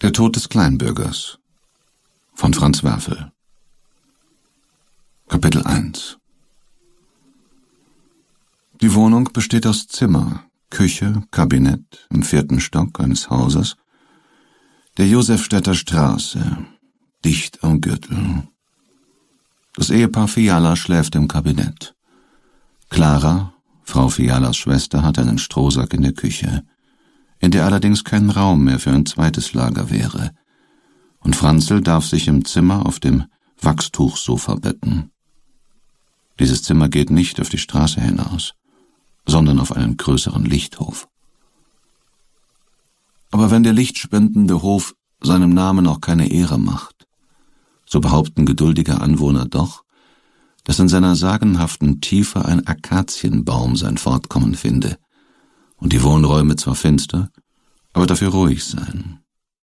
Der Tod des Kleinbürgers von Franz Werfel. Kapitel 1. Die Wohnung besteht aus Zimmer, Küche, Kabinett im 4. Stock eines Hauses der Josefstädter Straße, dicht am Gürtel. Das Ehepaar Fiala schläft im Kabinett. Clara, Frau Fialas Schwester, hat einen Strohsack in der Küche, in der allerdings kein Raum mehr für ein zweites Lager wäre, und Franzl darf sich im Zimmer auf dem Wachstuchsofa betten. Dieses Zimmer geht nicht auf die Straße hinaus, sondern auf einen größeren Lichthof. Aber wenn der lichtspendende Hof seinem Namen auch keine Ehre macht, so behaupten geduldige Anwohner doch, dass in seiner sagenhaften Tiefe ein Akazienbaum sein Fortkommen finde und die Wohnräume zwar finster, aber dafür ruhig seien.